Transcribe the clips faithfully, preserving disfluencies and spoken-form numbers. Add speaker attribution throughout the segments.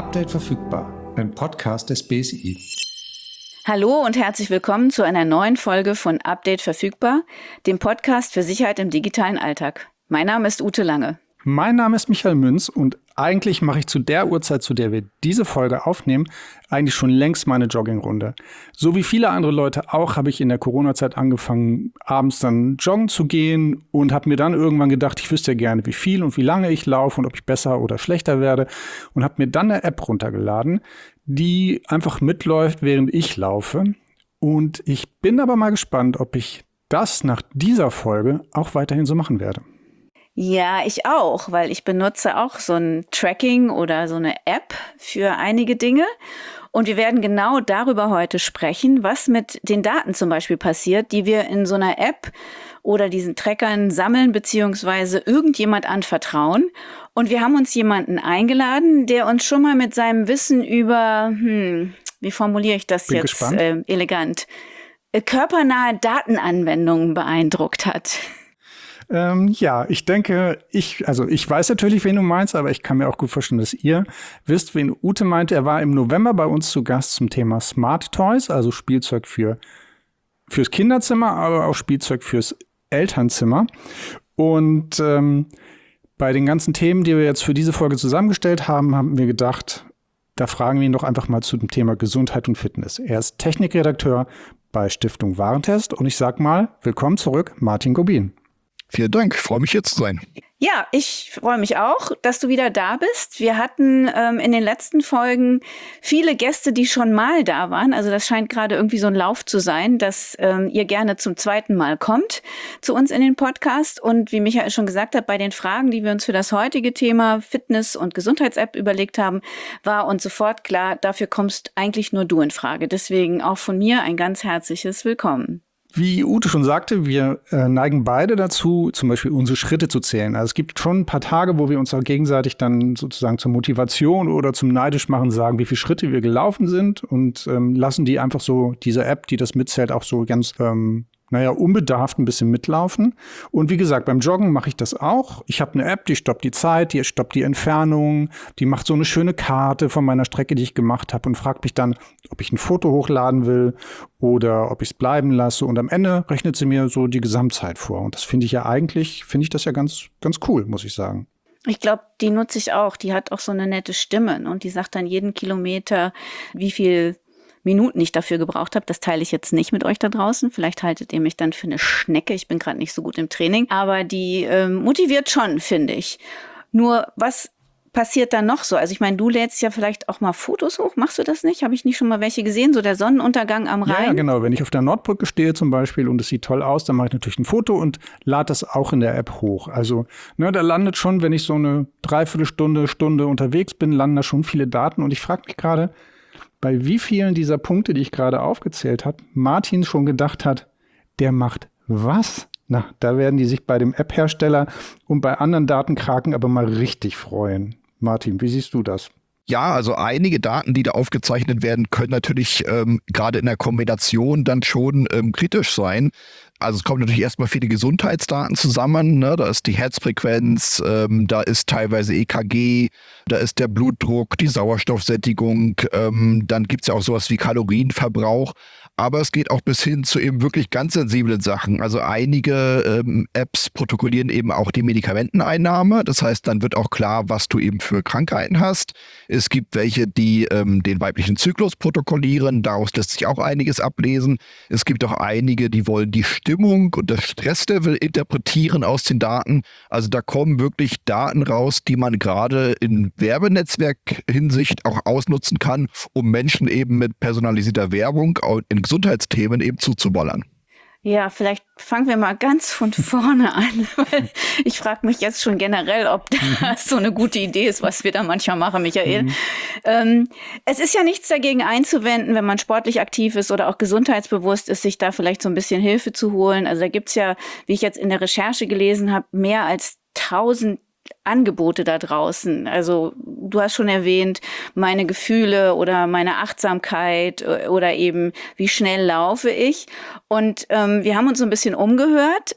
Speaker 1: Update verfügbar, ein Podcast des B S I.
Speaker 2: Hallo und herzlich willkommen zu einer neuen Folge von Update verfügbar, dem Podcast für Sicherheit im digitalen Alltag. Mein Name ist Ute Lange.
Speaker 3: Mein Name ist Michael Münz und eigentlich mache ich zu der Uhrzeit, zu der wir diese Folge aufnehmen, eigentlich schon längst meine Joggingrunde. So wie viele andere Leute auch, habe ich in der Corona-Zeit angefangen, abends dann joggen zu gehen und habe mir dann irgendwann gedacht, ich wüsste ja gerne, wie viel und wie lange ich laufe und ob ich besser oder schlechter werde und habe mir dann eine App runtergeladen, die einfach mitläuft, während ich laufe. Und ich bin aber mal gespannt, ob ich das nach dieser Folge auch weiterhin so machen werde.
Speaker 2: Ja, ich auch, weil ich benutze auch so ein Tracking oder so eine App für einige Dinge. Und wir werden genau darüber heute sprechen, was mit den Daten zum Beispiel passiert, die wir in so einer App oder diesen Trackern sammeln beziehungsweise irgendjemand anvertrauen. Und wir haben uns jemanden eingeladen, der uns schon mal mit seinem Wissen über, hm, wie formuliere ich das
Speaker 3: Bin
Speaker 2: jetzt
Speaker 3: gespannt.
Speaker 2: äh, elegant, äh, körpernahe Datenanwendungen beeindruckt hat.
Speaker 3: Ähm, ja, ich denke, ich, also ich weiß natürlich, wen du meinst, aber ich kann mir auch gut vorstellen, dass ihr wisst, wen Ute meinte. Er war im November bei uns zu Gast zum Thema Smart Toys, also Spielzeug für, fürs Kinderzimmer, aber auch Spielzeug fürs Elternzimmer. Und ähm, bei den ganzen Themen, die wir jetzt für diese Folge zusammengestellt haben, haben wir gedacht, da fragen wir ihn doch einfach mal zu dem Thema Gesundheit und Fitness. Er ist Technikredakteur bei Stiftung Warentest und ich sag mal, willkommen zurück, Martin Gobin.
Speaker 4: Vielen Dank, ich freue mich hier zu sein.
Speaker 2: Ja, ich freue mich auch, dass du wieder da bist. Wir hatten ähm, in den letzten Folgen viele Gäste, die schon mal da waren. Also das scheint gerade irgendwie so ein Lauf zu sein, dass ähm, ihr gerne zum zweiten Mal kommt zu uns in den Podcast. Und wie Michael schon gesagt hat, bei den Fragen, die wir uns für das heutige Thema Fitness- und Gesundheits-App überlegt haben, war uns sofort klar, dafür kommst eigentlich nur du in Frage. Deswegen auch von mir ein ganz herzliches Willkommen.
Speaker 3: Wie Ute schon sagte, wir äh, neigen beide dazu, zum Beispiel unsere Schritte zu zählen. Also es gibt schon ein paar Tage, wo wir uns auch gegenseitig dann sozusagen zur Motivation oder zum Neidischmachen sagen, wie viele Schritte wir gelaufen sind und ähm, lassen die einfach so, diese App, die das mitzählt, auch so ganz ähm, naja, unbedarft ein bisschen mitlaufen. Und wie gesagt, beim Joggen mache ich das auch. Ich habe eine App, die stoppt die Zeit, die stoppt die Entfernung, die macht so eine schöne Karte von meiner Strecke, die ich gemacht habe und fragt mich dann, ob ich ein Foto hochladen will oder ob ich es bleiben lasse. Und am Ende rechnet sie mir so die Gesamtzeit vor. Und das finde ich ja eigentlich, finde ich das ja ganz, ganz cool, muss ich sagen.
Speaker 2: Ich glaube, die nutze ich auch. Die hat auch so eine nette Stimme und die sagt dann jeden Kilometer, wie viel Minuten ich dafür gebraucht habe. Das teile ich jetzt nicht mit euch da draußen. Vielleicht haltet ihr mich dann für eine Schnecke. Ich bin gerade nicht so gut im Training. Aber die ähm, motiviert schon, finde ich. Nur, was passiert da noch so? Also ich meine, du lädst ja vielleicht auch mal Fotos hoch. Machst du das nicht? Habe ich nicht schon mal welche gesehen? So der Sonnenuntergang am Rhein?
Speaker 3: Ja, genau. Wenn ich auf der Nordbrücke stehe zum Beispiel und es sieht toll aus, dann mache ich natürlich ein Foto und lade das auch in der App hoch. Also ne, da landet schon, wenn ich so eine Dreiviertelstunde, Stunde unterwegs bin, landen da schon viele Daten. Und ich frage mich gerade, bei wie vielen dieser Punkte, die ich gerade aufgezählt habe, Martin schon gedacht hat, der macht was? Na, da werden die sich bei dem App-Hersteller und bei anderen Datenkraken aber mal richtig freuen. Martin, wie siehst du das?
Speaker 4: Ja, also einige Daten, die da aufgezeichnet werden, können natürlich ähm, gerade in der Kombination dann schon ähm, kritisch sein. Also es kommen natürlich erstmal viele Gesundheitsdaten zusammen, ne? Da ist die Herzfrequenz, ähm, da ist teilweise E K G, da ist der Blutdruck, die Sauerstoffsättigung, ähm, dann gibt's ja auch sowas wie Kalorienverbrauch. Aber es geht auch bis hin zu eben wirklich ganz sensiblen Sachen. Also einige ähm, Apps protokollieren eben auch die Medikamenteneinnahme. Das heißt, dann wird auch klar, was du eben für Krankheiten hast. Es gibt welche, die ähm, den weiblichen Zyklus protokollieren. Daraus lässt sich auch einiges ablesen. Es gibt auch einige, die wollen die Stimmung und das Stresslevel interpretieren aus den Daten. Also da kommen wirklich Daten raus, die man gerade in Werbenetzwerk-Hinsicht auch ausnutzen kann, um Menschen eben mit personalisierter Werbung in Gesundheitsthemen eben zuzubollern.
Speaker 2: Ja, vielleicht fangen wir mal ganz von vorne an, weil ich frage mich jetzt schon generell, ob das so eine gute Idee ist, was wir da manchmal machen, Michael. Mhm. Ähm, es ist ja nichts dagegen einzuwenden, wenn man sportlich aktiv ist oder auch gesundheitsbewusst ist, sich da vielleicht so ein bisschen Hilfe zu holen. Also da gibt's ja, wie ich jetzt in der Recherche gelesen habe, mehr als tausend Angebote da draußen. Also du hast schon erwähnt, meine Gefühle oder meine Achtsamkeit oder eben wie schnell laufe ich. Und ähm, wir haben uns so ein bisschen umgehört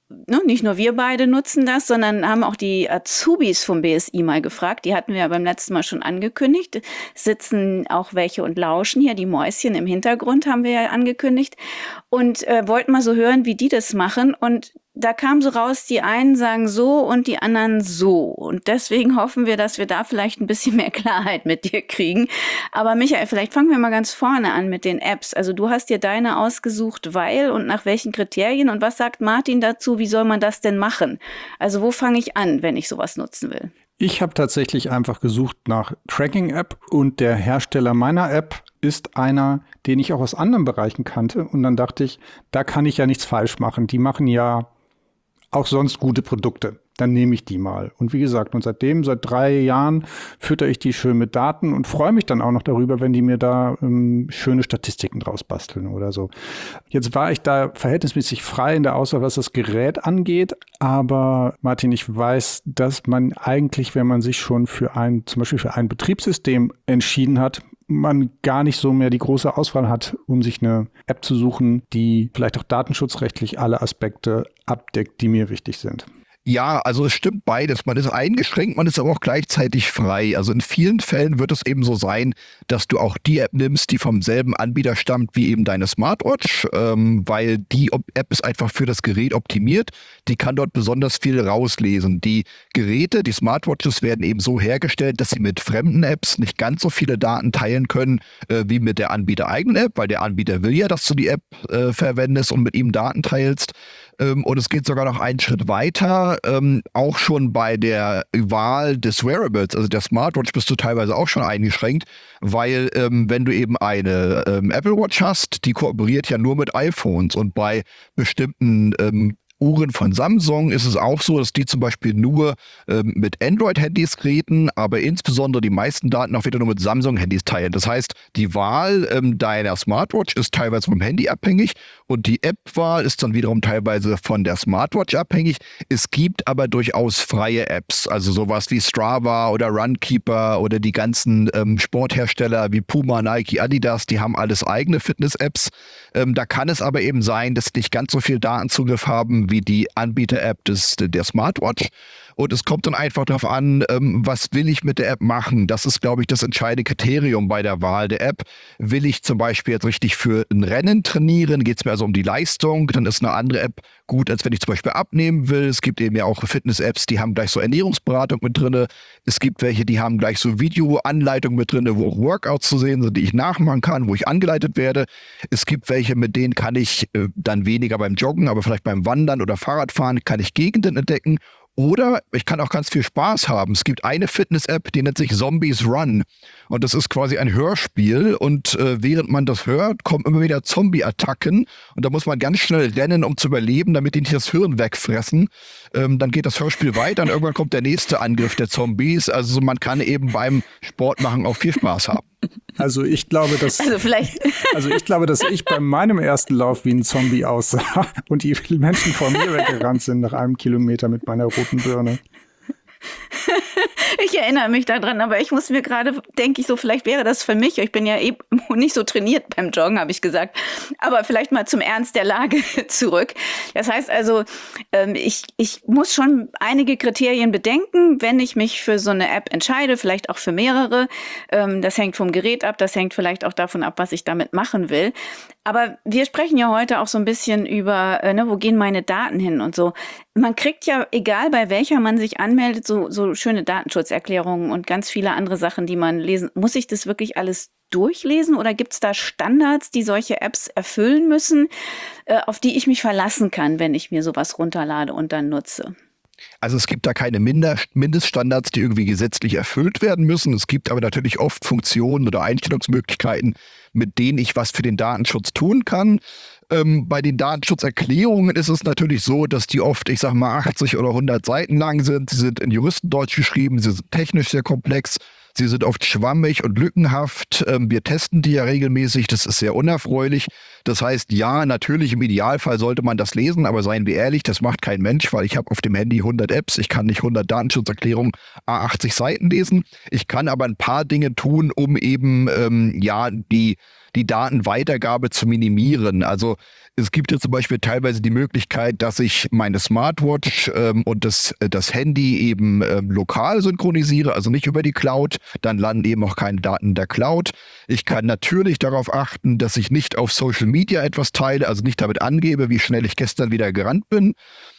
Speaker 2: ne, nicht nur wir beide nutzen das, sondern haben auch die Azubis vom B S I mal gefragt. Die hatten wir ja beim letzten Mal schon angekündigt. Sitzen auch welche und lauschen hier. Die Mäuschen im Hintergrund haben wir ja angekündigt. Und äh, wollten mal so hören, wie die das machen. Und da kam so raus, die einen sagen so und die anderen so. Und deswegen hoffen wir, dass wir da vielleicht ein bisschen mehr Klarheit mit dir kriegen. Aber Michael, vielleicht fangen wir mal ganz vorne an mit den Apps. Also du hast dir deine ausgesucht, weil und nach welchen Kriterien. Und was sagt Martin dazu? Wie soll man das denn machen? Also wo fange ich an, wenn ich sowas nutzen will?
Speaker 3: Ich habe tatsächlich einfach gesucht nach Tracking-App und der Hersteller meiner App ist einer, den ich auch aus anderen Bereichen kannte. Und dann dachte ich, da kann ich ja nichts falsch machen. Die machen ja auch sonst gute Produkte. Dann nehme ich die mal. Und wie gesagt, und seitdem, seit drei Jahren, fütter ich die schön mit Daten und freue mich dann auch noch darüber, wenn die mir da ähm, schöne Statistiken draus basteln oder so. Jetzt war ich da verhältnismäßig frei in der Auswahl, was das Gerät angeht. Aber Martin, ich weiß, dass man eigentlich, wenn man sich schon für ein, zum Beispiel für ein Betriebssystem entschieden hat, man gar nicht so mehr die große Auswahl hat, um sich eine App zu suchen, die vielleicht auch datenschutzrechtlich alle Aspekte abdeckt, die mir wichtig sind.
Speaker 4: Ja, also es stimmt beides. Man ist eingeschränkt, man ist aber auch gleichzeitig frei. Also in vielen Fällen wird es eben so sein, dass du auch die App nimmst, die vom selben Anbieter stammt wie eben deine Smartwatch, ähm, weil die App ist einfach für das Gerät optimiert. Die kann dort besonders viel rauslesen. Die Geräte, die Smartwatches werden eben so hergestellt, dass sie mit fremden Apps nicht ganz so viele Daten teilen können, äh, wie mit der Anbieter-eigenen App, weil der Anbieter will ja, dass du die App äh, verwendest und mit ihm Daten teilst. Ähm, und es geht sogar noch einen Schritt weiter. Ähm, auch schon bei der Wahl des Wearables, also der Smartwatch, bist du teilweise auch schon eingeschränkt, weil ähm, wenn du eben eine ähm, Apple Watch hast, die kooperiert ja nur mit iPhones und bei bestimmten ähm, Uhren von Samsung ist es auch so, dass die zum Beispiel nur ähm, mit Android-Handys reden, aber insbesondere die meisten Daten auch wieder nur mit Samsung-Handys teilen. Das heißt, die Wahl ähm, deiner Smartwatch ist teilweise vom Handy abhängig und die App-Wahl ist dann wiederum teilweise von der Smartwatch abhängig. Es gibt aber durchaus freie Apps, also sowas wie Strava oder Runkeeper oder die ganzen ähm, Sporthersteller wie Puma, Nike, Adidas, die haben alles eigene Fitness-Apps. Ähm, da kann es aber eben sein, dass die nicht ganz so viel Datenzugriff haben wie die Anbieter-App des, der Smartwatch. Und es kommt dann einfach darauf an, ähm, was will ich mit der App machen? Das ist, glaube ich, das entscheidende Kriterium bei der Wahl der App. Will ich zum Beispiel jetzt richtig für ein Rennen trainieren? Geht es mir also um die Leistung? Dann ist eine andere App gut, als wenn ich zum Beispiel abnehmen will. Es gibt eben ja auch Fitness-Apps, die haben gleich so Ernährungsberatung mit drin. Es gibt welche, die haben gleich so Videoanleitungen mit drin, wo auch Workouts zu sehen sind, die ich nachmachen kann, wo ich angeleitet werde. Es gibt welche, mit denen kann ich äh, dann weniger beim Joggen, aber vielleicht beim Wandern oder Fahrradfahren kann ich Gegenden entdecken. Oder ich kann auch ganz viel Spaß haben. Es gibt eine Fitness-App, die nennt sich Zombies Run. Und das ist quasi ein Hörspiel. Und äh, während man das hört, kommen immer wieder Zombie-Attacken. Und da muss man ganz schnell rennen, um zu überleben, damit die nicht das Hirn wegfressen. Ähm, dann geht das Hörspiel weiter und irgendwann kommt der nächste Angriff der Zombies. Also man kann eben beim Sport machen auch viel Spaß haben.
Speaker 3: Also ich glaube, dass
Speaker 2: Also vielleicht.
Speaker 3: also ich glaube, dass ich bei meinem ersten Lauf wie ein Zombie aussah und die Menschen vor mir weggerannt sind nach einem Kilometer mit meiner roten Birne.
Speaker 2: Ich erinnere mich daran, aber ich muss mir gerade, denke ich so, vielleicht wäre das für mich. Ich bin ja eben nicht so trainiert beim Joggen, habe ich gesagt. Aber vielleicht mal zum Ernst der Lage zurück. Das heißt also, ich, ich muss schon einige Kriterien bedenken, wenn ich mich für so eine App entscheide, vielleicht auch für mehrere. Das hängt vom Gerät ab, das hängt vielleicht auch davon ab, was ich damit machen will. Aber wir sprechen ja heute auch so ein bisschen über, ne, wo gehen meine Daten hin und so. Man kriegt ja, egal bei welcher man sich anmeldet, so, so schöne Datenschutzerklärungen und ganz viele andere Sachen, die man lesen. Muss ich das wirklich alles durchlesen oder gibt es da Standards, die solche Apps erfüllen müssen, äh, auf die ich mich verlassen kann, wenn ich mir sowas runterlade und dann nutze?
Speaker 4: Also es gibt da keine Mindeststandards, die irgendwie gesetzlich erfüllt werden müssen. Es gibt aber natürlich oft Funktionen oder Einstellungsmöglichkeiten, mit denen ich was für den Datenschutz tun kann. Ähm, bei den Datenschutzerklärungen ist es natürlich so, dass die oft, ich sag mal, achtzig oder hundert Seiten lang sind. Sie sind in Juristendeutsch geschrieben, sie sind technisch sehr komplex. Sie sind oft schwammig und lückenhaft. Wir testen die ja regelmäßig. Das ist sehr unerfreulich. Das heißt, ja, natürlich im Idealfall sollte man das lesen, aber seien wir ehrlich, das macht kein Mensch, weil ich habe auf dem Handy hundert Apps. Ich kann nicht hundert Datenschutzerklärungen à achtzig Seiten lesen. Ich kann aber ein paar Dinge tun, um eben ähm, ja die die Datenweitergabe zu minimieren. Also es gibt ja zum Beispiel teilweise die Möglichkeit, dass ich meine Smartwatch ähm, und das, das Handy eben ähm, lokal synchronisiere, also nicht über die Cloud. Dann landen eben auch keine Daten in der Cloud. Ich kann natürlich darauf achten, dass ich nicht auf Social Media etwas teile, also nicht damit angebe, wie schnell ich gestern wieder gerannt bin.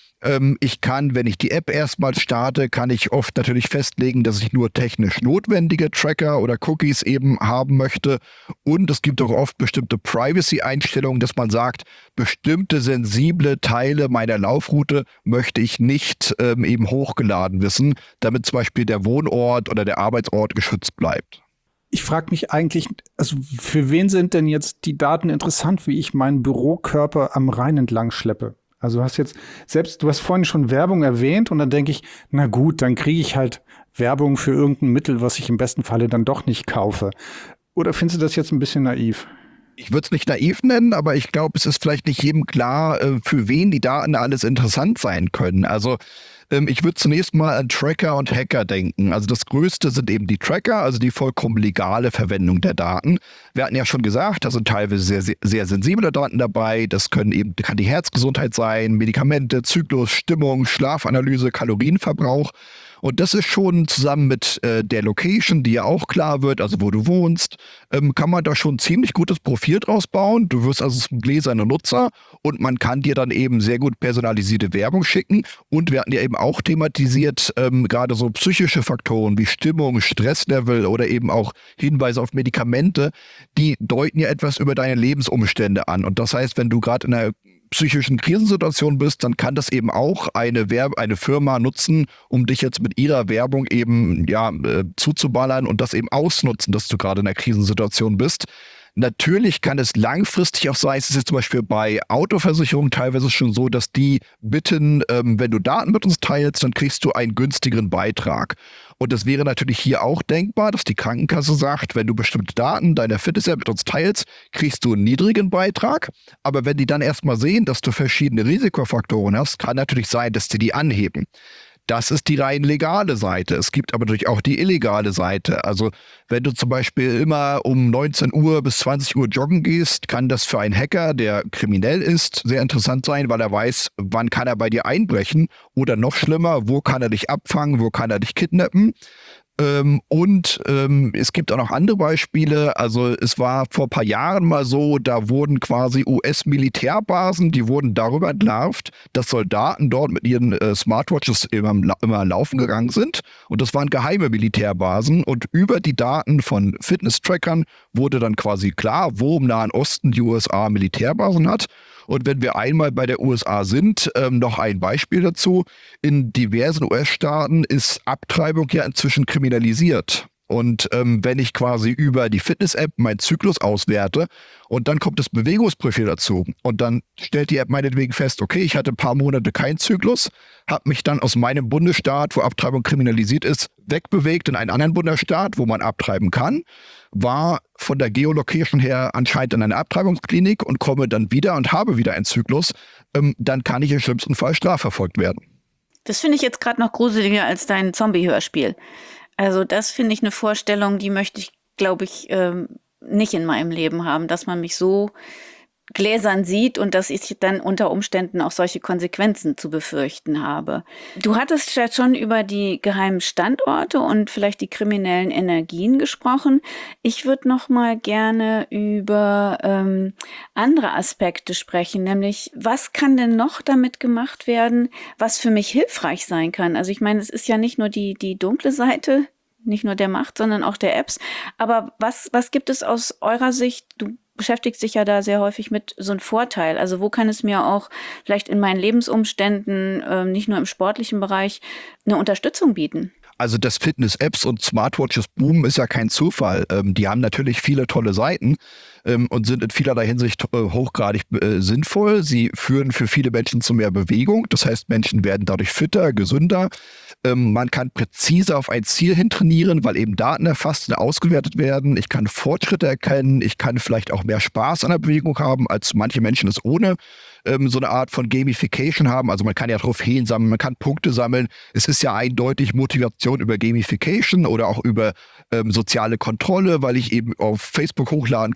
Speaker 4: Ich kann, wenn ich die App erstmal starte, kann ich oft natürlich festlegen, dass ich nur technisch notwendige Tracker oder Cookies eben haben möchte. Und es gibt auch oft bestimmte Privacy-Einstellungen, dass man sagt, bestimmte sensible Teile meiner Laufroute möchte ich nicht ähm, eben hochgeladen wissen, damit zum Beispiel der Wohnort oder der Arbeitsort geschützt bleibt.
Speaker 3: Ich frage mich eigentlich, also für wen sind denn jetzt die Daten interessant, wie ich meinen Bürokörper am Rhein entlang schleppe? Also du hast jetzt selbst, du hast vorhin schon Werbung erwähnt und dann denke ich, na gut, dann kriege ich halt Werbung für irgendein Mittel, was ich im besten Falle dann doch nicht kaufe. Oder findest du das jetzt ein bisschen naiv?
Speaker 4: Ich würde es nicht naiv nennen, aber ich glaube, es ist vielleicht nicht jedem klar, für wen die Daten alles interessant sein können. Also ich würde zunächst mal an Tracker und Hacker denken. Also das Größte sind eben die Tracker, also die vollkommen legale Verwendung der Daten. Wir hatten ja schon gesagt, da sind teilweise sehr, sehr, sehr sensible Daten dabei. Das können eben, kann die Herzgesundheit sein, Medikamente, Zyklus, Stimmung, Schlafanalyse, Kalorienverbrauch. Und das ist schon zusammen mit äh, der Location, die ja auch klar wird, also wo du wohnst, ähm, kann man da schon ein ziemlich gutes Profil draus bauen. Du wirst also ein gläserner Nutzer und man kann dir dann eben sehr gut personalisierte Werbung schicken. Und wir hatten ja eben auch thematisiert, ähm, gerade so psychische Faktoren wie Stimmung, Stresslevel oder eben auch Hinweise auf Medikamente, die deuten ja etwas über deine Lebensumstände an. Und das heißt, wenn du gerade in einer psychischen Krisensituation bist, dann kann das eben auch eine Werb- eine Firma nutzen, um dich jetzt mit ihrer Werbung eben ja äh, zuzuballern und das eben ausnutzen, dass du gerade in einer Krisensituation bist. Natürlich kann es langfristig auch sein, es ist jetzt zum Beispiel bei Autoversicherungen teilweise schon so, dass die bitten, ähm, wenn du Daten mit uns teilst, dann kriegst du einen günstigeren Beitrag. Und das wäre natürlich hier auch denkbar, dass die Krankenkasse sagt, wenn du bestimmte Daten deiner Fitness-App mit uns teilst, kriegst du einen niedrigen Beitrag. Aber wenn die dann erstmal sehen, dass du verschiedene Risikofaktoren hast, kann natürlich sein, dass die die anheben. Das ist die rein legale Seite. Es gibt aber natürlich auch die illegale Seite. Also wenn du zum Beispiel immer um neunzehn Uhr bis zwanzig Uhr joggen gehst, kann das für einen Hacker, der kriminell ist, sehr interessant sein, weil er weiß, wann kann er bei dir einbrechen oder noch schlimmer, wo kann er dich abfangen, wo kann er dich kidnappen. Ähm, und ähm, es gibt auch noch andere Beispiele. Also es war vor ein paar Jahren mal so, da wurden quasi U S-Militärbasen, die wurden darüber entlarvt, dass Soldaten dort mit ihren äh, Smartwatches immer, immer laufen gegangen sind. Und das waren geheime Militärbasen. Und über die Daten von Fitness-Trackern wurde dann quasi klar, wo im Nahen Osten die U S A Militärbasen hat. Und wenn wir einmal bei der U S A sind, ähm, noch ein Beispiel dazu. In diversen U S-Staaten ist Abtreibung ja inzwischen kriminalisiert. Und ähm, wenn ich quasi über die Fitness-App meinen Zyklus auswerte und dann kommt das Bewegungsprofil dazu und dann stellt die App meinetwegen fest, okay, ich hatte ein paar Monate keinen Zyklus, habe mich dann aus meinem Bundesstaat, wo Abtreibung kriminalisiert ist, wegbewegt in einen anderen Bundesstaat, wo man abtreiben kann, war von der Geolocation her anscheinend in einer Abtreibungsklinik und komme dann wieder und habe wieder einen Zyklus, ähm, dann kann ich im schlimmsten Fall strafverfolgt werden.
Speaker 2: Das finde ich jetzt gerade noch gruseliger als dein Zombie-Hörspiel. Also das finde ich eine Vorstellung, die möchte ich, glaube ich, ähm, nicht in meinem Leben haben, dass man mich so gläsern sieht und dass ich dann unter Umständen auch solche Konsequenzen zu befürchten habe. Du hattest ja schon über die geheimen Standorte und vielleicht die kriminellen Energien gesprochen. Ich würde noch mal gerne über ähm, andere Aspekte sprechen, nämlich was kann denn noch damit gemacht werden, was für mich hilfreich sein kann? Also ich meine, es ist ja nicht nur die, die dunkle Seite, nicht nur der Macht, sondern auch der Apps. Aber was, was gibt es aus eurer Sicht? Du beschäftigst dich ja da sehr häufig mit so einem Vorteil. Also wo kann es mir auch vielleicht in meinen Lebensumständen, äh, nicht nur im sportlichen Bereich, eine Unterstützung bieten?
Speaker 4: Also dass Fitness-Apps und Smartwatches boomen, ist ja kein Zufall. Ähm, die haben natürlich viele tolle Seiten ähm, und sind in vielerlei Hinsicht äh, hochgradig äh, sinnvoll. Sie führen für viele Menschen zu mehr Bewegung. Das heißt, Menschen werden dadurch fitter, gesünder. Ähm, man kann präzise auf ein Ziel hin trainieren, weil eben Daten erfasst und ausgewertet werden. Ich kann Fortschritte erkennen. Ich kann vielleicht auch mehr Spaß an der Bewegung haben, als manche Menschen es ohne ähm, so eine Art von Gamification haben. Also man kann ja Trophäen sammeln, man kann Punkte sammeln. Es ist ja eindeutig Motivation über Gamification oder auch über ähm, soziale Kontrolle, weil ich eben auf Facebook hochladen kann, wie schnell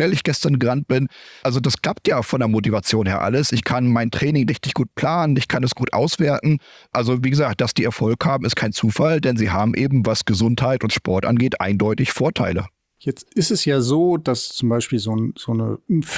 Speaker 4: schnell ich gestern gerannt bin. Also das klappt ja von der Motivation her alles. Ich kann mein Training richtig gut planen, ich kann es gut auswerten. Also wie gesagt, dass die Erfolg haben, ist kein Zufall, denn sie haben eben, was Gesundheit und Sport angeht, eindeutig Vorteile.
Speaker 3: Jetzt ist es ja so, dass zum Beispiel so, ein, so eine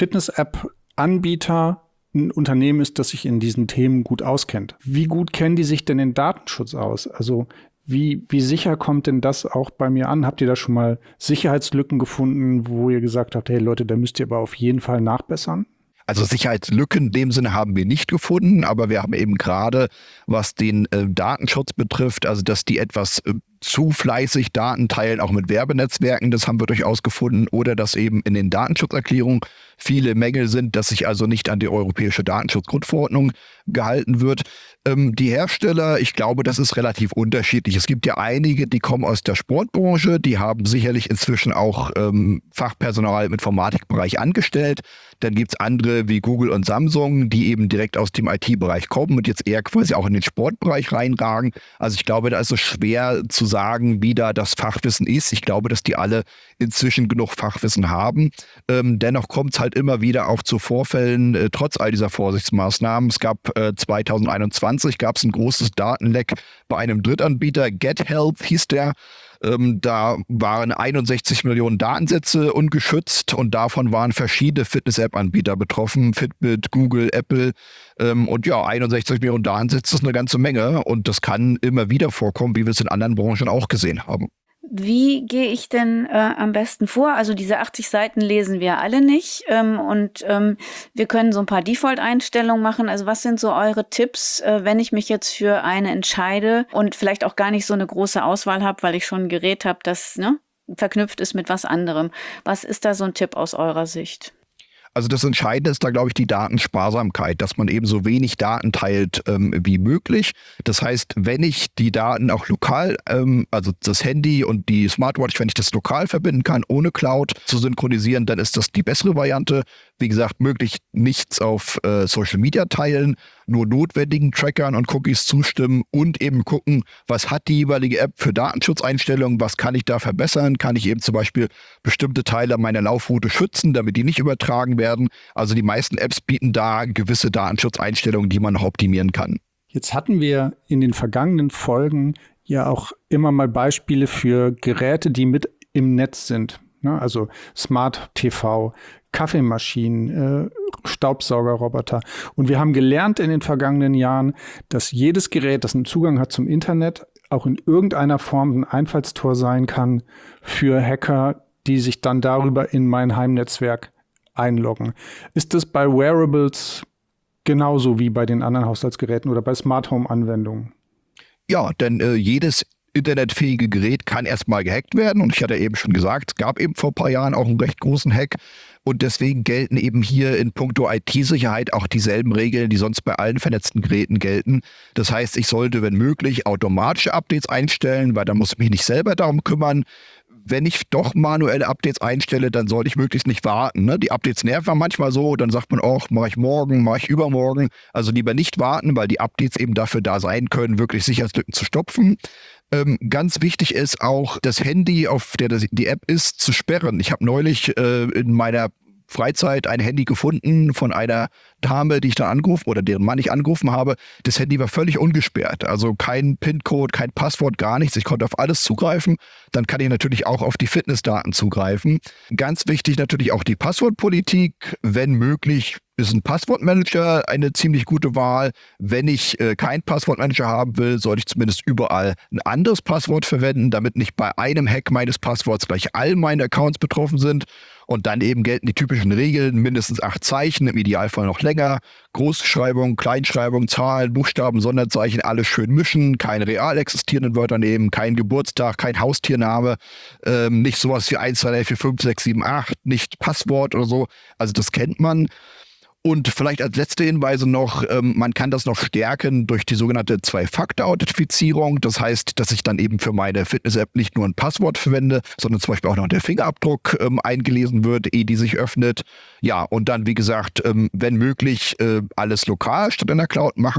Speaker 3: Fitness-App-Anbieter ein Unternehmen ist, das sich in diesen Themen gut auskennt. Wie gut kennen die sich denn in Datenschutz aus? Also wie, wie sicher kommt denn das auch bei mir an? Habt ihr da schon mal Sicherheitslücken gefunden, wo ihr gesagt habt, hey Leute, da müsst ihr aber auf jeden Fall nachbessern?
Speaker 4: Also Sicherheitslücken in dem Sinne haben wir nicht gefunden, aber wir haben eben gerade, was den äh, Datenschutz betrifft, also dass die etwas äh, zu fleißig Daten teilen, auch mit Werbenetzwerken, das haben wir durchaus gefunden, oder dass eben in den Datenschutzerklärungen viele Mängel sind, dass sich also nicht an die europäische Datenschutzgrundverordnung gehalten wird. Ähm, die Hersteller, ich glaube, das ist relativ unterschiedlich. Es gibt ja einige, die kommen aus der Sportbranche, die haben sicherlich inzwischen auch ähm, Fachpersonal im Informatikbereich angestellt. Dann gibt es andere wie Google und Samsung, die eben direkt aus dem I T-Bereich kommen und jetzt eher quasi auch in den Sportbereich reinragen. Also ich glaube, da ist es schwer zu sagen, wie da das Fachwissen ist. Ich glaube, dass die alle inzwischen genug Fachwissen haben. Ähm, dennoch kommt es halt immer wieder auch zu Vorfällen, äh, trotz all dieser Vorsichtsmaßnahmen. Es gab äh, zwanzig einundzwanzig gab es ein großes Datenleck bei einem Drittanbieter, GetHealth hieß der. Ähm, da waren einundsechzig Millionen Datensätze ungeschützt und davon waren verschiedene Fitness-App-Anbieter betroffen, Fitbit, Google, Apple. Ähm, und ja, einundsechzig Millionen Datensätze ist eine ganze Menge und das kann immer wieder vorkommen, wie wir es in anderen Branchen auch gesehen haben.
Speaker 2: Wie gehe ich denn äh, am besten vor? Also diese achtzig Seiten lesen wir alle nicht ähm, und ähm, wir können so ein paar Default-Einstellungen machen. Also was sind so eure Tipps, äh, wenn ich mich jetzt für eine entscheide und vielleicht auch gar nicht so eine große Auswahl habe, weil ich schon ein Gerät habe, das ne, verknüpft ist mit was anderem. Was ist da so ein Tipp aus eurer Sicht?
Speaker 4: Also das Entscheidende ist da, glaube ich, die Datensparsamkeit, dass man eben so wenig Daten teilt ähm, wie möglich. Das heißt, wenn ich die Daten auch lokal, ähm, also das Handy und die Smartwatch, wenn ich das lokal verbinden kann, ohne Cloud zu synchronisieren, dann ist das die bessere Variante. Wie gesagt, möglichst nichts auf äh, Social Media teilen, nur notwendigen Trackern und Cookies zustimmen und eben gucken, was hat die jeweilige App für Datenschutzeinstellungen, was kann ich da verbessern, kann ich eben zum Beispiel bestimmte Teile meiner Laufroute schützen, damit die nicht übertragen werden. Also die meisten Apps bieten da gewisse Datenschutzeinstellungen, die man noch optimieren kann.
Speaker 3: Jetzt hatten wir in den vergangenen Folgen ja auch immer mal Beispiele für Geräte, die mit im Netz sind. Ne? Also Smart T V, Kaffeemaschinen, äh, Staubsaugerroboter. Und wir haben gelernt in den vergangenen Jahren, dass jedes Gerät, das einen Zugang hat zum Internet, auch in irgendeiner Form ein Einfallstor sein kann für Hacker, die sich dann darüber in mein Heimnetzwerk einloggen. Ist das bei Wearables genauso wie bei den anderen Haushaltsgeräten oder bei Smart Home Anwendungen?
Speaker 4: Ja, denn äh, jedes internetfähige Gerät kann erstmal gehackt werden. Und ich hatte eben schon gesagt, es gab eben vor ein paar Jahren auch einen recht großen Hack. Und deswegen gelten eben hier in puncto I T-Sicherheit auch dieselben Regeln, die sonst bei allen vernetzten Geräten gelten. Das heißt, ich sollte, wenn möglich, automatische Updates einstellen, weil da muss ich mich nicht selber darum kümmern. Wenn ich doch manuelle Updates einstelle, dann sollte ich möglichst nicht warten. Ne? Die Updates nerven manchmal so, dann sagt man auch, mache ich morgen, mache ich übermorgen. Also lieber nicht warten, weil die Updates eben dafür da sein können, wirklich Sicherheitslücken zu stopfen. Ähm, ganz wichtig ist auch, das Handy, auf der das, die App ist, zu sperren. Ich habe neulich äh, in meiner Freizeit ein Handy gefunden von einer Dame, die ich dann angerufen oder deren Mann ich angerufen habe. Das Handy war völlig ungesperrt. Also kein PIN-Code, kein Passwort, gar nichts. Ich konnte auf alles zugreifen. Dann kann ich natürlich auch auf die Fitnessdaten zugreifen. Ganz wichtig natürlich auch die Passwortpolitik. Wenn möglich, ist ein Passwortmanager eine ziemlich gute Wahl. Wenn ich äh, keinen Passwortmanager haben will, sollte ich zumindest überall ein anderes Passwort verwenden, damit nicht bei einem Hack meines Passworts gleich all meine Accounts betroffen sind. Und dann eben gelten die typischen Regeln, mindestens acht Zeichen, im Idealfall noch länger. Großschreibung, Kleinschreibung, Zahlen, Buchstaben, Sonderzeichen, alles schön mischen. Keine real existierenden Wörter nehmen, kein Geburtstag, kein Haustiername, ähm, nicht sowas wie eins, zwei, drei, vier, fünf, sechs, sieben, acht, nicht Passwort oder so. Also das kennt man. Und vielleicht als letzte Hinweise noch, ähm, man kann das noch stärken durch die sogenannte Zwei-Faktor-Authentifizierung. Das heißt, dass ich dann eben für meine Fitness-App nicht nur ein Passwort verwende, sondern zum Beispiel auch noch der Fingerabdruck ähm, eingelesen wird, ehe die sich öffnet. Ja, und dann, wie gesagt, ähm, wenn möglich, äh, alles lokal statt in der Cloud machen.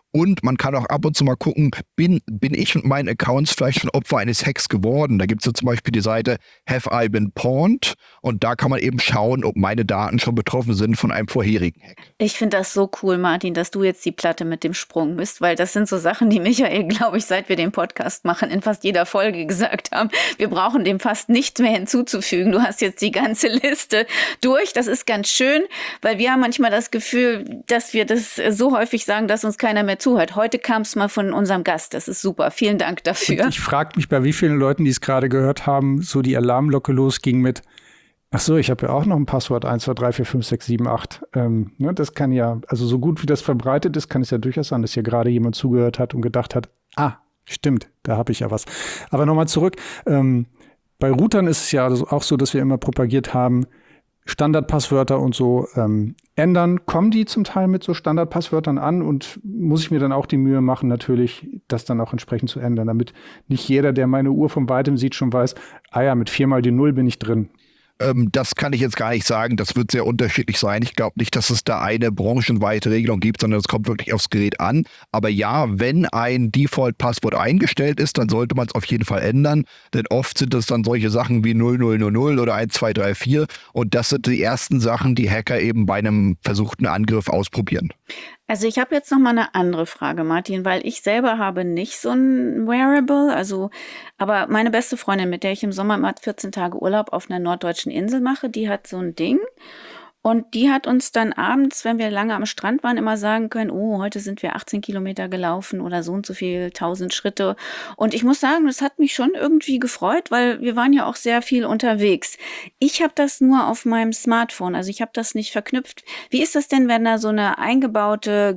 Speaker 4: Und man kann auch ab und zu mal gucken, bin, bin ich und meine Accounts vielleicht schon Opfer eines Hacks geworden? Da gibt es ja zum Beispiel die Seite Have I Been Pawned? Und da kann man eben schauen, ob meine Daten schon betroffen sind von einem vorherigen Hack.
Speaker 2: Ich finde das so cool, Martin, dass du jetzt die Platte mit dem Sprung bist, weil das sind so Sachen, die Michael, glaube ich, seit wir den Podcast machen, in fast jeder Folge gesagt haben. Wir brauchen dem fast nichts mehr hinzuzufügen. Du hast jetzt die ganze Liste durch. Das ist ganz schön, weil wir haben manchmal das Gefühl, dass wir das so häufig sagen, dass uns keiner mehr zuhört. Heute kam es mal von unserem Gast. Das ist super. Vielen Dank dafür.
Speaker 3: Und ich frage mich, bei wie vielen Leuten, die es gerade gehört haben, so die Alarmglocke losging mit, ach so, ich habe ja auch noch ein Passwort eins, zwei, drei, vier, fünf, sechs, sieben, acht. Ähm, ne, das kann ja, also so gut wie das verbreitet ist, kann es ja durchaus sein, dass hier gerade jemand zugehört hat und gedacht hat, ah, stimmt, da habe ich ja was. Aber nochmal zurück. Ähm, bei Routern ist es ja auch so, dass wir immer propagiert haben, Standardpasswörter und so ähm, ändern. Kommen die zum Teil mit so Standardpasswörtern an und muss ich mir dann auch die Mühe machen, natürlich das dann auch entsprechend zu ändern, damit nicht jeder, der meine Uhr von weitem sieht, schon weiß, ah ja, mit viermal die Null bin ich drin.
Speaker 4: Ähm, das kann ich jetzt gar nicht sagen. Das wird sehr unterschiedlich sein. Ich glaube nicht, dass es da eine branchenweite Regelung gibt, sondern es kommt wirklich aufs Gerät an. Aber ja, wenn ein Default-Passwort eingestellt ist, dann sollte man es auf jeden Fall ändern. Denn oft sind es dann solche Sachen wie null null null null oder eins zwei drei vier. Und das sind die ersten Sachen, die Hacker eben bei einem versuchten Angriff ausprobieren.
Speaker 2: Also ich habe jetzt noch mal eine andere Frage, Martin, weil ich selber habe nicht so ein Wearable, also aber meine beste Freundin, mit der ich im Sommer immer vierzehn Tage Urlaub auf einer norddeutschen Insel mache, die hat so ein Ding. Und die hat uns dann abends, wenn wir lange am Strand waren, immer sagen können, oh, heute sind wir achtzehn Kilometer gelaufen oder so und so viel, tausend Schritte. Und ich muss sagen, das hat mich schon irgendwie gefreut, weil wir waren ja auch sehr viel unterwegs. Ich habe das nur auf meinem Smartphone, also ich habe das nicht verknüpft. Wie ist das denn, wenn da so eine eingebaute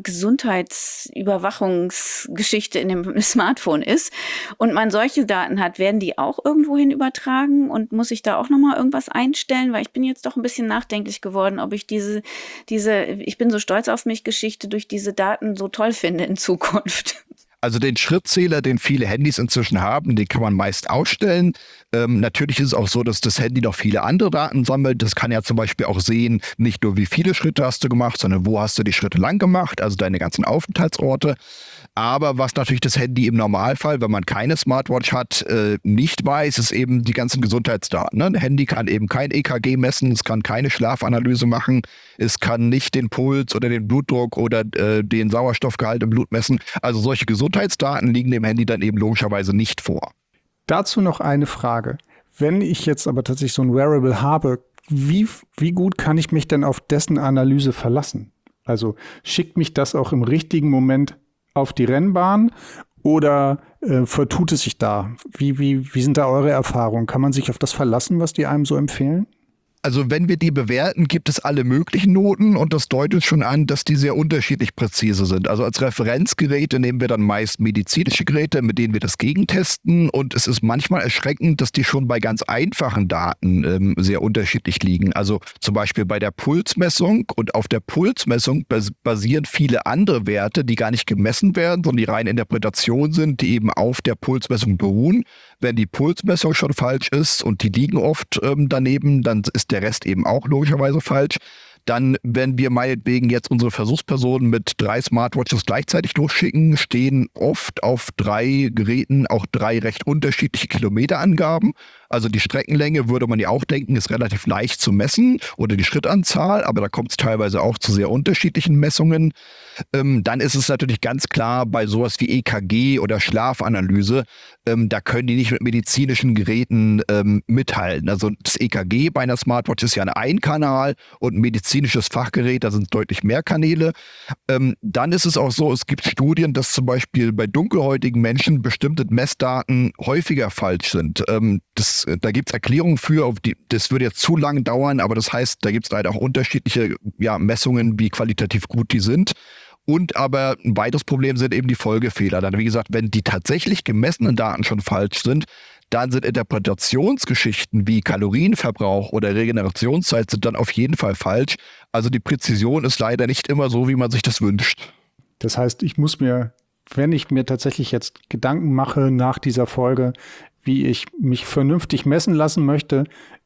Speaker 2: Gesundheitsüberwachungsgeschichte in dem Smartphone ist und man solche Daten hat? Werden die auch irgendwohin übertragen und muss ich da auch nochmal irgendwas einstellen? Weil ich bin jetzt doch ein bisschen nachdenklich geworden, ob ich diese, diese, ich bin so stolz auf mich Geschichte durch diese Daten so toll finde in Zukunft.
Speaker 4: Also den Schrittzähler, den viele Handys inzwischen haben, den kann man meist ausstellen. Ähm, natürlich ist es auch so, dass das Handy noch viele andere Daten sammelt. Das kann ja zum Beispiel auch sehen, nicht nur wie viele Schritte hast du gemacht, sondern wo hast du die Schritte lang gemacht, also deine ganzen Aufenthaltsorte. Aber was natürlich das Handy im Normalfall, wenn man keine Smartwatch hat, äh, nicht weiß, ist eben die ganzen Gesundheitsdaten. Ne? Ein Handy kann eben kein E K G messen, es kann keine Schlafanalyse machen, es kann nicht den Puls oder den Blutdruck oder äh, den Sauerstoffgehalt im Blut messen. Also solche Gesundheitsdaten liegen dem Handy dann eben logischerweise nicht vor.
Speaker 3: Dazu noch eine Frage. Wenn ich jetzt aber tatsächlich so ein Wearable habe, wie, wie gut kann ich mich denn auf dessen Analyse verlassen? Also schickt mich das auch im richtigen Moment auf die Rennbahn oder äh, vertut es sich da? Wie, wie, wie sind da eure Erfahrungen? Kann man sich auf das verlassen, was die einem so empfehlen?
Speaker 4: Also wenn wir die bewerten, gibt es alle möglichen Noten und das deutet schon an, dass die sehr unterschiedlich präzise sind. Also als Referenzgeräte nehmen wir dann meist medizinische Geräte, mit denen wir das gegentesten und es ist manchmal erschreckend, dass die schon bei ganz einfachen Daten ähm, sehr unterschiedlich liegen. Also zum Beispiel bei der Pulsmessung und auf der Pulsmessung bas- basieren viele andere Werte, die gar nicht gemessen werden, sondern die reine Interpretation sind, die eben auf der Pulsmessung beruhen. Wenn die Pulsmessung schon falsch ist und die liegen oft ähm, daneben, dann ist der Rest eben auch logischerweise falsch. Dann, wenn wir meinetwegen jetzt unsere Versuchspersonen mit drei Smartwatches gleichzeitig losschicken, stehen oft auf drei Geräten auch drei recht unterschiedliche Kilometerangaben. Also die Streckenlänge, würde man ja auch denken, ist relativ leicht zu messen oder die Schrittanzahl, aber da kommt es teilweise auch zu sehr unterschiedlichen Messungen. Ähm, dann ist es natürlich ganz klar bei sowas wie E K G oder Schlafanalyse, ähm, da können die nicht mit medizinischen Geräten ähm, mithalten. Also das E K G bei einer Smartwatch ist ja ein Einkanal und ein medizinisches Fachgerät, da sind deutlich mehr Kanäle. Ähm, dann ist es auch so, es gibt Studien, dass zum Beispiel bei dunkelhäutigen Menschen bestimmte Messdaten häufiger falsch sind. Ähm, das, da gibt es Erklärungen für, auf die, das würde jetzt zu lang dauern, aber das heißt, da gibt es leider auch unterschiedliche ja, Messungen, wie qualitativ gut die sind. Und aber ein weiteres Problem sind eben die Folgefehler. Dann, wie gesagt, wenn die tatsächlich gemessenen Daten schon falsch sind, dann sind Interpretationsgeschichten wie Kalorienverbrauch oder Regenerationszeit sind dann auf jeden Fall falsch. Also die Präzision ist leider nicht immer so, wie man sich das wünscht.
Speaker 3: Das heißt, ich muss mir, wenn ich mir tatsächlich jetzt Gedanken mache nach dieser Folge, wie ich mich vernünftig messen lassen möchte,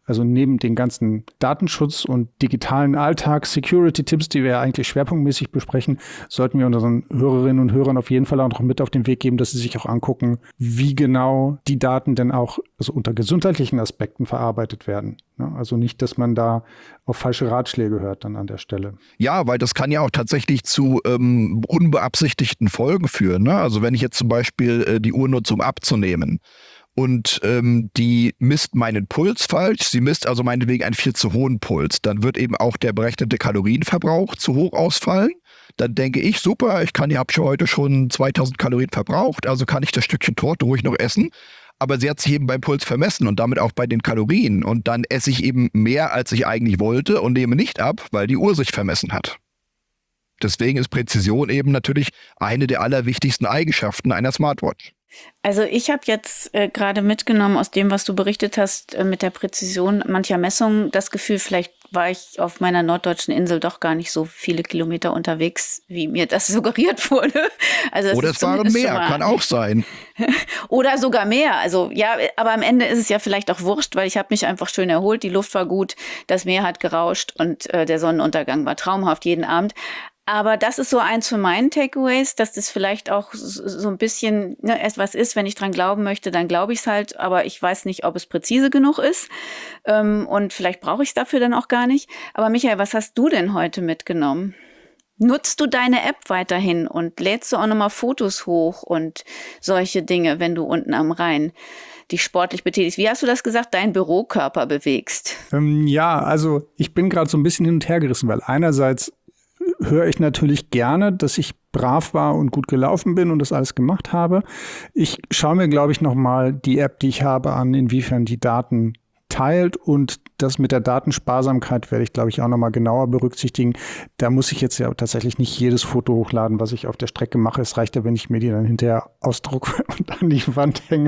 Speaker 3: Also neben den ganzen Datenschutz und digitalen Alltags-Security-Tipps, die wir ja eigentlich schwerpunktmäßig besprechen, sollten wir unseren Hörerinnen und Hörern auf jeden Fall auch noch mit auf den Weg geben, dass sie sich auch angucken, wie genau die Daten denn auch also unter gesundheitlichen Aspekten verarbeitet werden. Also nicht, dass man da auf falsche Ratschläge hört dann an der Stelle.
Speaker 4: Ja, weil das kann ja auch tatsächlich zu ähm, unbeabsichtigten Folgen führen. Ne? Also wenn ich jetzt zum Beispiel äh, die Uhr nutze, um abzunehmen und ähm, die misst meinen Puls falsch, sie misst also meinetwegen einen viel zu hohen Puls, dann wird eben auch der berechnete Kalorienverbrauch zu hoch ausfallen. Dann denke ich, super, ich kann, ich habe schon heute schon zweitausend Kalorien verbraucht, also kann ich das Stückchen Torte ruhig noch essen. Aber sie hat sich eben beim Puls vermessen und damit auch bei den Kalorien. Und dann esse ich eben mehr, als ich eigentlich wollte und nehme nicht ab, weil die Uhr sich vermessen hat. Deswegen ist Präzision eben natürlich eine der allerwichtigsten Eigenschaften einer Smartwatch.
Speaker 2: Also ich habe jetzt äh, gerade mitgenommen aus dem, was du berichtet hast, äh, mit der Präzision mancher Messungen, das Gefühl, vielleicht war ich auf meiner norddeutschen Insel doch gar nicht so viele Kilometer unterwegs, wie mir das suggeriert wurde. Also
Speaker 4: Oder es waren mehr, kann auch sein.
Speaker 2: Oder sogar mehr. Also ja, aber am Ende ist es ja vielleicht auch wurscht, weil ich habe mich einfach schön erholt, die Luft war gut, das Meer hat gerauscht und äh, der Sonnenuntergang war traumhaft jeden Abend. Aber das ist so eins von meinen Takeaways, dass das vielleicht auch so ein bisschen ne, etwas ist, wenn ich dran glauben möchte, dann glaube ich es halt, aber ich weiß nicht, ob es präzise genug ist ähm, und vielleicht brauche ich es dafür dann auch gar nicht. Aber Michael, was hast du denn heute mitgenommen? Nutzt du deine App weiterhin und lädst du auch nochmal Fotos hoch und solche Dinge, wenn du unten am Rhein dich sportlich betätigst? Wie hast du das gesagt, deinen Bürokörper bewegst?
Speaker 3: Ähm, ja, also ich bin gerade so ein bisschen hin und her gerissen, weil einerseits höre ich natürlich gerne, dass ich brav war und gut gelaufen bin und das alles gemacht habe. Ich schaue mir, glaube ich, nochmal die App, die ich habe, an, inwiefern die Daten teilt, und das mit der Datensparsamkeit werde ich, glaube ich, auch nochmal genauer berücksichtigen. Da muss ich jetzt ja tatsächlich nicht jedes Foto hochladen, was ich auf der Strecke mache. Es reicht ja, wenn ich mir die dann hinterher ausdrucke und an die Wand hänge.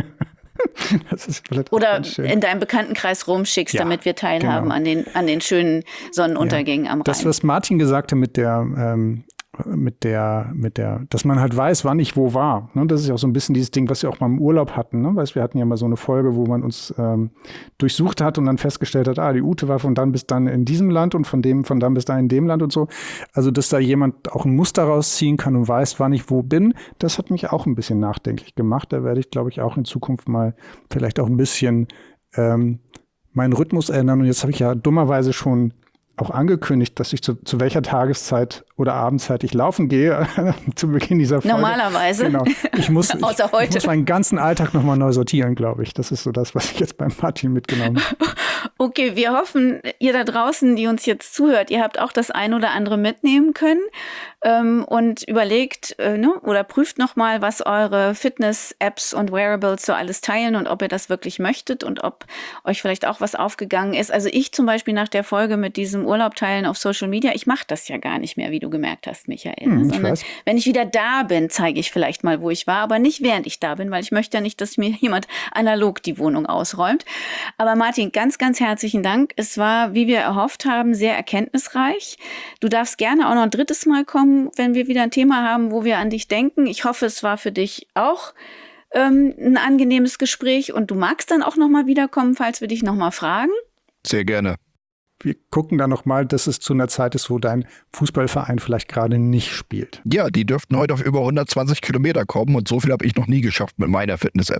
Speaker 3: Das ist
Speaker 2: Oder in deinem Bekanntenkreis rumschickst, ja, damit wir teilhaben genau. an den, an den schönen Sonnenuntergängen ja. am Rhein.
Speaker 3: Das, was Martin gesagt hat mit der, ähm, mit der, mit der, dass man halt weiß, wann ich wo war. Ne? Das ist ja auch so ein bisschen dieses Ding, was wir auch mal im Urlaub hatten. Ne? Weißt, wir hatten ja mal so eine Folge, wo man uns ähm, durchsucht hat und dann festgestellt hat, ah, die Ute war von dann bis dann in diesem Land und von dem von dann bis dann in dem Land und so. Also, dass da jemand auch ein Muster rausziehen kann und weiß, wann ich wo bin, das hat mich auch ein bisschen nachdenklich gemacht. Da werde ich, glaube ich, auch in Zukunft mal vielleicht auch ein bisschen ähm, meinen Rhythmus ändern. Und jetzt habe ich ja dummerweise schon auch angekündigt, dass ich zu, zu welcher Tageszeit oder Abendzeit ich laufen gehe, zu Beginn dieser Folge.
Speaker 2: Normalerweise.
Speaker 3: Genau. Ich muss,
Speaker 2: Außer heute.
Speaker 3: Ich, ich muss meinen ganzen Alltag nochmal neu sortieren, glaube ich. Das ist so das, was ich jetzt beim Martin mitgenommen habe.
Speaker 2: Okay, wir hoffen, ihr da draußen, die uns jetzt zuhört, ihr habt auch das ein oder andere mitnehmen können ähm, und überlegt äh, ne, oder prüft nochmal, was eure Fitness-Apps und Wearables so alles teilen und ob ihr das wirklich möchtet und ob euch vielleicht auch was aufgegangen ist. Also ich zum Beispiel nach der Folge mit diesem Urlaub teilen auf Social Media, ich mache das ja gar nicht mehr, wie du gemerkt hast, Michael.
Speaker 3: Hm,
Speaker 2: Sondern
Speaker 3: ich weiß.
Speaker 2: Wenn ich wieder da bin, zeige ich vielleicht mal, wo ich war, aber nicht während ich da bin, weil ich möchte ja nicht, dass mir jemand analog die Wohnung ausräumt. Aber Martin, ganz, ganz herzlichen Dank. Es war, wie wir erhofft haben, sehr erkenntnisreich. Du darfst gerne auch noch ein drittes Mal kommen, wenn wir wieder ein Thema haben, wo wir an dich denken. Ich hoffe, es war für dich auch ähm, ein angenehmes Gespräch und du magst dann auch noch mal wiederkommen, falls wir dich noch mal fragen.
Speaker 4: Sehr gerne.
Speaker 3: Wir gucken dann noch mal, dass es zu einer Zeit ist, wo dein Fußballverein vielleicht gerade nicht spielt.
Speaker 4: Ja, die dürften heute auf über hundertzwanzig Kilometer kommen und so viel habe ich noch nie geschafft mit meiner Fitness-App.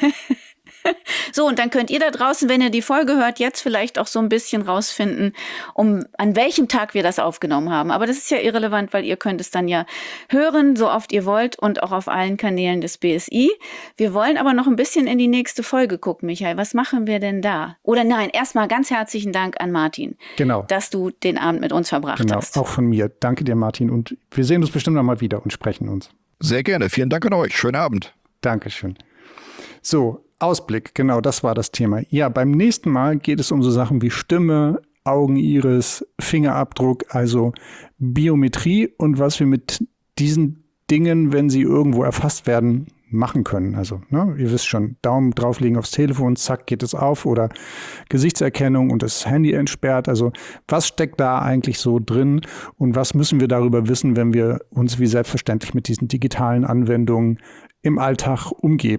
Speaker 2: So, und dann könnt ihr da draußen, wenn ihr die Folge hört, jetzt vielleicht auch so ein bisschen rausfinden, um an welchem Tag wir das aufgenommen haben. Aber das ist ja irrelevant, weil ihr könnt es dann ja hören, so oft ihr wollt und auch auf allen Kanälen des B S I. Wir wollen aber noch ein bisschen in die nächste Folge gucken, Michael. Was machen wir denn da? Oder nein, erstmal ganz herzlichen Dank an Martin,
Speaker 3: genau,
Speaker 2: dass du den Abend mit uns verbracht
Speaker 3: genau,
Speaker 2: hast.
Speaker 3: Auch von mir. Danke dir, Martin. Und wir sehen uns bestimmt noch mal wieder und sprechen uns.
Speaker 4: Sehr gerne. Vielen Dank an euch. Schönen Abend.
Speaker 3: Dankeschön. So, Ausblick, genau, das war das Thema. Ja, beim nächsten Mal geht es um so Sachen wie Stimme, Augeniris, Fingerabdruck, also Biometrie und was wir mit diesen Dingen, wenn sie irgendwo erfasst werden, machen können. Also, ne, ihr wisst schon, Daumen drauflegen aufs Telefon, zack, geht es auf, oder Gesichtserkennung und das Handy entsperrt. Also, was steckt da eigentlich so drin und was müssen wir darüber wissen, wenn wir uns wie selbstverständlich mit diesen digitalen Anwendungen im Alltag umgeben?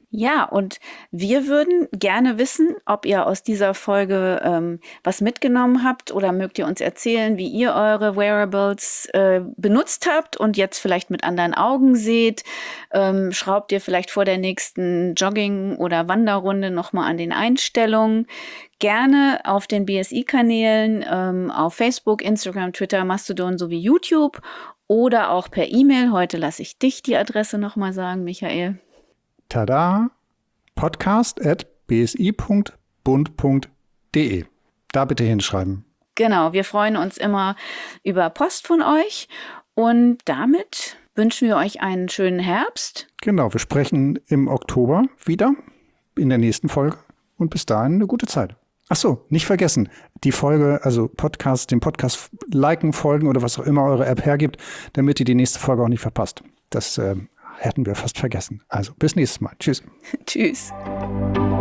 Speaker 2: Ja, und wir würden gerne wissen, ob ihr aus dieser Folge ähm, was mitgenommen habt oder mögt ihr uns erzählen, wie ihr eure Wearables äh, benutzt habt und jetzt vielleicht mit anderen Augen seht. Ähm, schraubt ihr vielleicht vor der nächsten Jogging- oder Wanderrunde nochmal an den Einstellungen. Gerne auf den B S I-Kanälen, ähm, auf Facebook, Instagram, Twitter, Mastodon sowie YouTube oder auch per E-Mail. Heute lasse ich dich die Adresse nochmal sagen, Michael.
Speaker 3: Tada! podcast at b s i punkt bund punkt d e. Da bitte hinschreiben.
Speaker 2: Genau, wir freuen uns immer über Post von euch und damit wünschen wir euch einen schönen Herbst.
Speaker 3: Genau, wir sprechen im Oktober wieder in der nächsten Folge und bis dahin eine gute Zeit. Ach so, nicht vergessen, die Folge, also Podcast, den Podcast liken, folgen oder was auch immer eure App hergibt, damit ihr die nächste Folge auch nicht verpasst. Das äh, hätten wir fast vergessen. Also bis nächstes Mal. Tschüss.
Speaker 2: Tschüss.